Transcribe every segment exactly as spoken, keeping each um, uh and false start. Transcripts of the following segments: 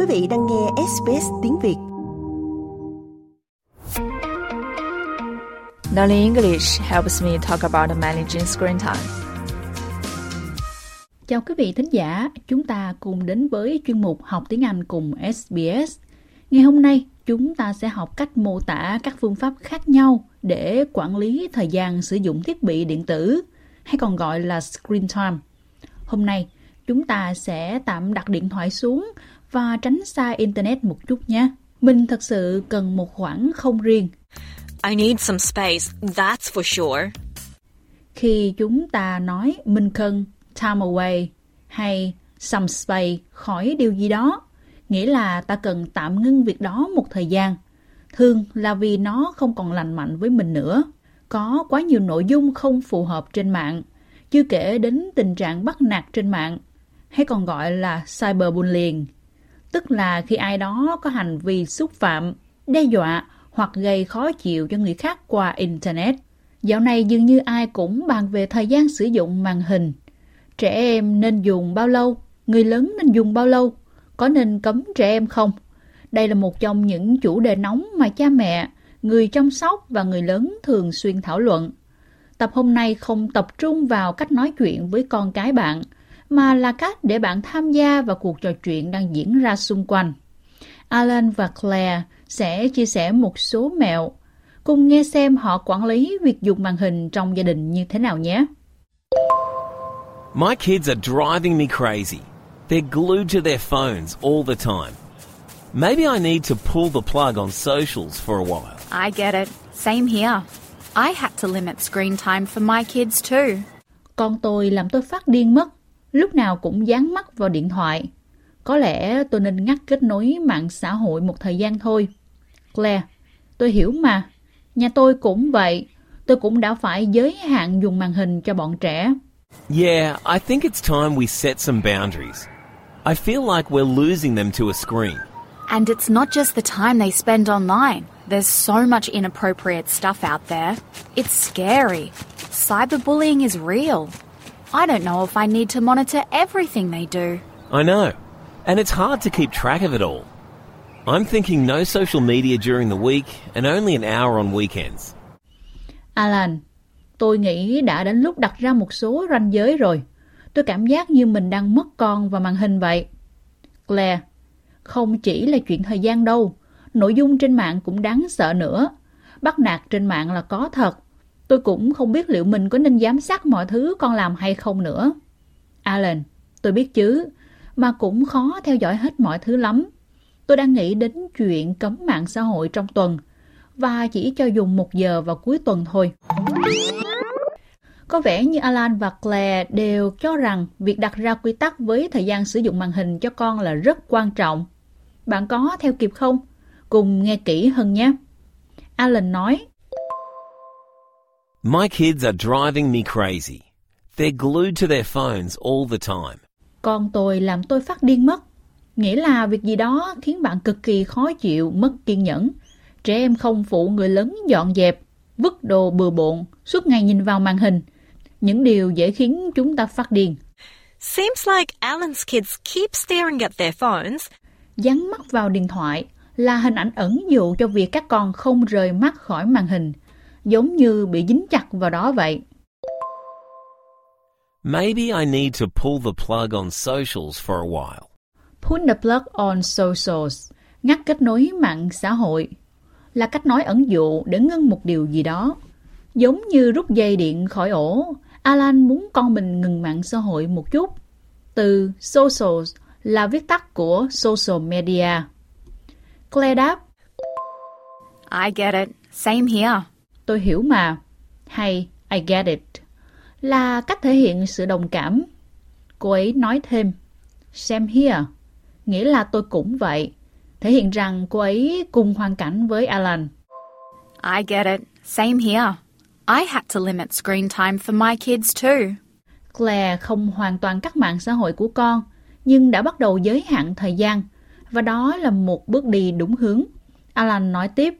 vị đang nghe ét bê ét tiếng Việt. Learning English helps me talk about managing screen time. Chào quý vị thính giả, chúng ta cùng đến với chuyên mục học tiếng Anh cùng ét bê ét. Ngày hôm nay, chúng ta sẽ học cách mô tả các phương pháp khác nhau để quản lý thời gian sử dụng thiết bị điện tử, hay còn gọi là screen time. Hôm nay, chúng ta sẽ tạm đặt điện thoại xuống và tránh xa Internet một chút nhé. Mình thật sự cần một khoảng không riêng. I need some space, that's for sure. Khi chúng ta nói mình cần time away hay some space khỏi điều gì đó, nghĩa là ta cần tạm ngưng việc đó một thời gian. Thường là vì nó không còn lành mạnh với mình nữa. Có quá nhiều nội dung không phù hợp trên mạng, chưa kể đến tình trạng bắt nạt trên mạng, hay còn gọi là cyberbullying, tức là khi ai đó có hành vi xúc phạm, đe dọa hoặc gây khó chịu cho người khác qua Internet. Dạo này dường như ai cũng bàn về thời gian sử dụng màn hình. Trẻ em nên dùng bao lâu? Người lớn nên dùng bao lâu? Có nên cấm trẻ em không? Đây là một trong những chủ đề nóng mà cha mẹ, người chăm sóc và người lớn thường xuyên thảo luận. Tập hôm nay không tập trung vào cách nói chuyện với con cái bạn, mà là cách để bạn tham gia vào cuộc trò chuyện đang diễn ra xung quanh. Alan và Claire sẽ chia sẻ một số mẹo. Cùng nghe xem họ quản lý việc dùng màn hình trong gia đình như thế nào nhé. My kids are driving me crazy. They're glued to their phones all the time. Maybe I need to pull the plug on socials for a while. I get it. Same here. I had to limit screen time for my kids too. Con tôi làm tôi phát điên mất. Lúc nào cũng dán mắt vào điện thoại. Có lẽ tôi nên ngắt kết nối mạng xã hội một thời gian thôi. Claire, tôi hiểu mà. Nhà tôi cũng vậy. Tôi cũng đã phải giới hạn dùng màn hình cho bọn trẻ. Yeah, I think it's time we set some boundaries. I feel like we're losing them to a screen. And it's not just the time they spend online. There's so much inappropriate stuff out there. It's scary. Cyberbullying is real. I don't know if I need to monitor everything they do. I know. And it's hard to keep track of it all. I'm thinking no social media during the week and only an hour on weekends. Alan, tôi nghĩ đã đến lúc đặt ra một số ranh giới rồi. Tôi cảm giác như mình đang mất con và màn hình vậy. Claire, không chỉ là chuyện thời gian đâu. Nội dung trên mạng cũng đáng sợ nữa. Bắt nạt trên mạng là có thật. Tôi cũng không biết liệu mình có nên giám sát mọi thứ con làm hay không nữa. Alan, tôi biết chứ, mà cũng khó theo dõi hết mọi thứ lắm. Tôi đang nghĩ đến chuyện cấm mạng xã hội trong tuần và chỉ cho dùng một giờ vào cuối tuần thôi. Có vẻ như Alan và Claire đều cho rằng việc đặt ra quy tắc với thời gian sử dụng màn hình cho con là rất quan trọng. Bạn có theo kịp không? Cùng nghe kỹ hơn nhé. Alan nói, My kids are driving me crazy. They're glued to their phones all the time. Con tôi làm tôi phát điên mất. Nghĩa là việc gì đó khiến bạn cực kỳ khó chịu, mất kiên nhẫn. Trẻ em không phụ người lớn dọn dẹp, vứt đồ bừa bộn, suốt ngày nhìn vào màn hình. Những điều dễ khiến chúng ta phát điên. Seems like Alan's kids keep staring at their phones. Dán mắt vào điện thoại là hình ảnh ẩn dụ cho việc các con không rời mắt khỏi màn hình, giống như bị dính chặt vào đó vậy. Maybe I need to pull the plug on socials for a while. Pull the plug on socials, ngắt kết nối mạng xã hội, là cách nói ẩn dụ để ngưng một điều gì đó. Giống như rút dây điện khỏi ổ, Alan muốn con mình ngừng mạng xã hội một chút. Từ socials là viết tắt của social media. Claire đáp, I get it. Same here. Tôi hiểu mà. Hay I get it là cách thể hiện sự đồng cảm. Cô ấy nói thêm, same here, nghĩa là tôi cũng vậy, thể hiện rằng cô ấy cùng hoàn cảnh với Alan. I get it. Same here. I had to limit screen time for my kids too. Claire không hoàn toàn cắt mạng xã hội của con, nhưng đã bắt đầu giới hạn thời gian, và đó là một bước đi đúng hướng. Alan nói tiếp,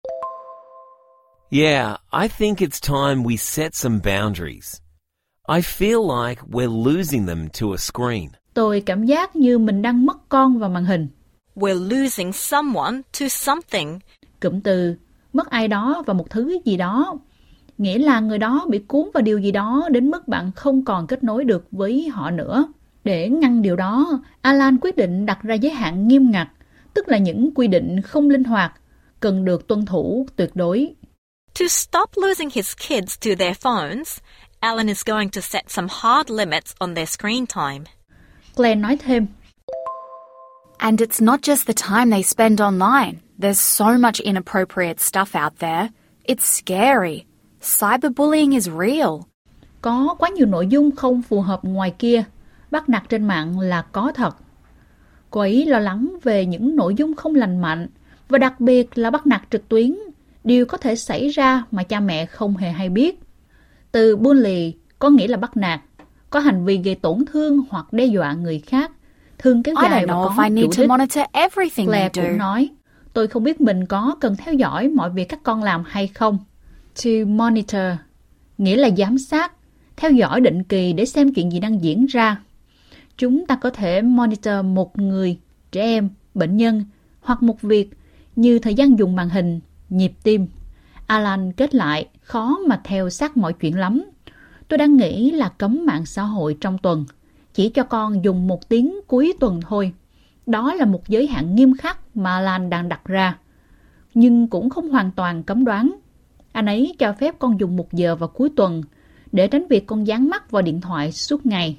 Yeah, I think it's time we set some boundaries. I feel like we're losing them to a screen. Tôi cảm giác như mình đang mất con vào màn hình. We're losing someone to something. Cụm từ mất ai đó và một thứ gì đó, nghĩa là người đó bị cuốn vào điều gì đó đến mức bạn không còn kết nối được với họ nữa. Để ngăn điều đó, Alan quyết định đặt ra giới hạn nghiêm ngặt, tức là những quy định không linh hoạt, cần được tuân thủ tuyệt đối. To stop losing his kids to their phones, Alan is going to set some hard limits on their screen time. Glenn nói thêm, And it's not just the time they spend online. There's so much inappropriate stuff out there. It's scary. Cyberbullying is real. Có quá nhiều nội dung không phù hợp ngoài kia. Bắt nạt trên mạng là có thật. Cô ấy lo lắng về những nội dung không lành mạnh và đặc biệt là bắt nạt trực tuyến, điều có thể xảy ra mà cha mẹ không hề hay biết. Từ bully có nghĩa là bắt nạt, có hành vi gây tổn thương hoặc đe dọa người khác, thường kéo dài và có chủ đích. Claire cũng nói, tôi không biết mình có cần theo dõi mọi việc các con làm hay không. To monitor nghĩa là giám sát, theo dõi định kỳ để xem chuyện gì đang diễn ra. Chúng ta có thể monitor một người, trẻ em, bệnh nhân hoặc một việc như thời gian dùng màn hình, nhịp tim. Alan kết lại, khó mà theo sát mọi chuyện lắm. Tôi đang nghĩ là cấm mạng xã hội trong tuần, chỉ cho con dùng một tiếng cuối tuần thôi. Đó là một giới hạn nghiêm khắc mà Alan đang đặt ra, nhưng cũng không hoàn toàn cấm đoán. Anh ấy cho phép con dùng một giờ vào cuối tuần để tránh việc con dán mắt vào điện thoại suốt ngày.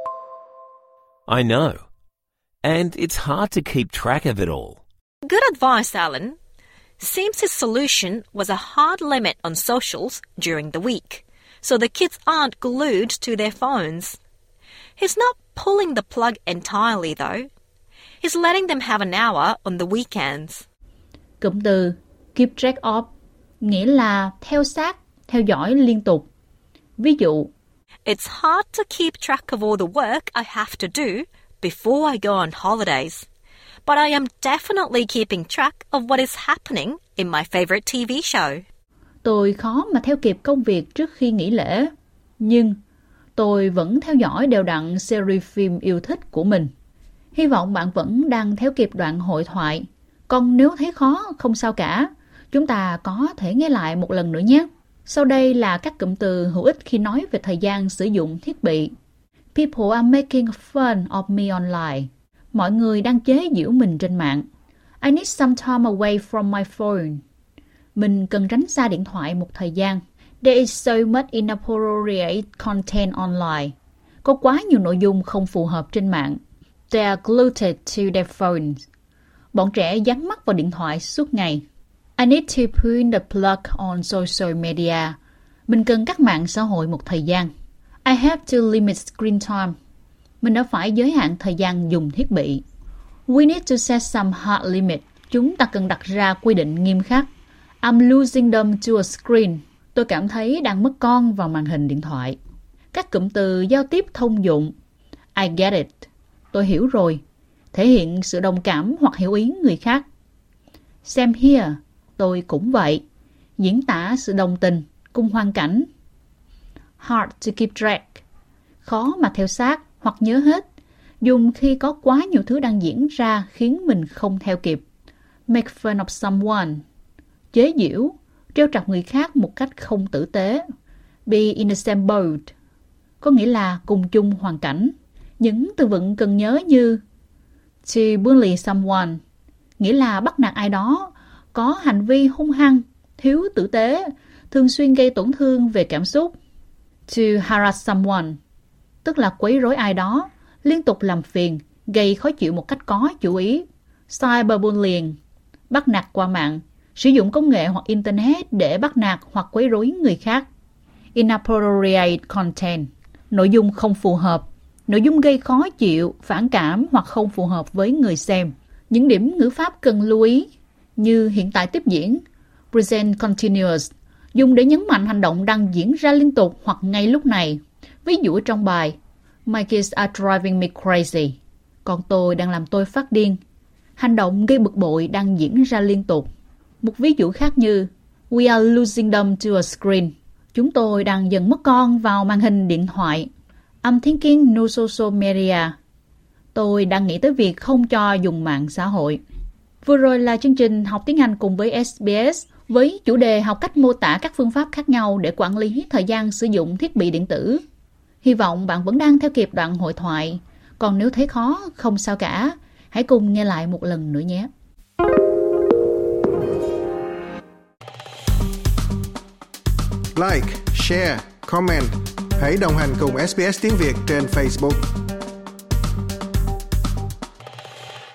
I know. And it's hard to keep track of it all. Good advice, Alan. Seems his solution was a hard limit on socials during the week, so the kids aren't glued to their phones. He's not pulling the plug entirely, though. He's letting them have an hour on the weekends. Cụm từ keep track of nghĩa là theo sát, theo dõi liên tục. Ví dụ, It's hard to keep track of all the work I have to do before I go on holidays. But I am definitely keeping track of what is happening in my favorite T V show. Tôi khó mà theo kịp công việc trước khi nghỉ lễ, nhưng tôi vẫn theo dõi đều đặn series phim yêu thích của mình. Hy vọng bạn vẫn đang theo kịp đoạn hội thoại. Còn nếu thấy khó, không sao cả. Chúng ta có thể nghe lại một lần nữa nhé. Sau đây là các cụm từ hữu ích khi nói về thời gian sử dụng thiết bị. People are making fun of me online. Mọi người đang chế giễu mình trên mạng. I need some time away from my phone. Mình cần tránh xa điện thoại một thời gian. There is so much inappropriate content online. Có quá nhiều nội dung không phù hợp trên mạng. They are glued to their phones. Bọn trẻ dán mắt vào điện thoại suốt ngày. I need to pull the plug on social media. Mình cần cắt mạng xã hội một thời gian. I have to limit screen time. Mình đã phải giới hạn thời gian dùng thiết bị. We need to set some hard limit. Chúng ta cần đặt ra quy định nghiêm khắc. I'm losing them to a screen. Tôi cảm thấy đang mất con vào màn hình điện thoại. Các cụm từ giao tiếp thông dụng. I get it. Tôi hiểu rồi. Thể hiện sự đồng cảm hoặc hiểu ý người khác. Same here. Tôi cũng vậy. Diễn tả sự đồng tình cùng hoàn cảnh. Hard to keep track. Khó mà theo sát hoặc nhớ hết. Dùng khi có quá nhiều thứ đang diễn ra khiến mình không theo kịp. Make fun of someone. Chế giễu, trêu chọc người khác một cách không tử tế. Be in the same boat. Có nghĩa là cùng chung hoàn cảnh. Những từ vựng cần nhớ như to bully someone, nghĩa là bắt nạt ai đó, có hành vi hung hăng, thiếu tử tế, thường xuyên gây tổn thương về cảm xúc. To harass someone, tức là quấy rối ai đó, liên tục làm phiền, gây khó chịu một cách có chủ ý. Cyberbullying, bắt nạt qua mạng, sử dụng công nghệ hoặc Internet để bắt nạt hoặc quấy rối người khác. Inappropriate content, nội dung không phù hợp, nội dung gây khó chịu, phản cảm hoặc không phù hợp với người xem. Những điểm ngữ pháp cần lưu ý như hiện tại tiếp diễn, present continuous, dùng để nhấn mạnh hành động đang diễn ra liên tục hoặc ngay lúc này. Ví dụ trong bài, My kids are driving me crazy. Con tôi đang làm tôi phát điên. Hành động gây bực bội đang diễn ra liên tục. Một ví dụ khác như, We are losing them to a screen. Chúng tôi đang dần mất con vào màn hình điện thoại. I'm thinking no social media. Tôi đang nghĩ tới việc không cho dùng mạng xã hội. Vừa rồi là chương trình học tiếng Anh cùng với ét bê ét với chủ đề học cách mô tả các phương pháp khác nhau để quản lý thời gian sử dụng thiết bị điện tử. Hy vọng bạn vẫn đang theo kịp đoạn hội thoại. Còn nếu thấy khó, không sao cả. Hãy cùng nghe lại một lần nữa nhé. Like, share, comment. Hãy đồng hành cùng ét bê ét Tiếng Việt trên Facebook.